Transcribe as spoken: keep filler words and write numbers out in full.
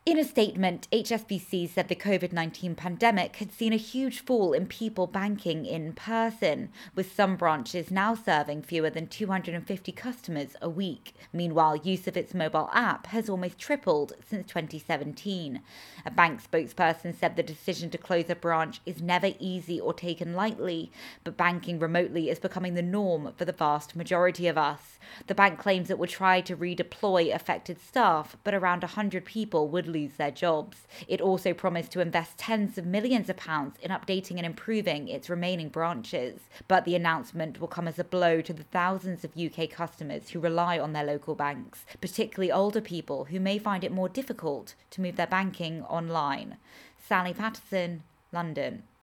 In a statement, H S B C said the COVID nineteen pandemic had seen a huge fall in people banking in person, with some branches now serving fewer than two hundred fifty customers a week. Meanwhile, use of its mobile app has almost tripled since twenty seventeen. A bank spokesperson said the decision to close a branch is never easy or taken lightly, but banking remotely is becoming the norm for the vast majority of us. The bank claims it would try to redeploy affected staff, but around one hundred people would lose their jobs. It also promised to invest tens of millions of pounds in updating and improving its remaining branches. But the announcement will come as a blow to the thousands of U K customers who rely on their local banks, particularly older people who may find it more difficult to move their banking online. Sally Patterson, London.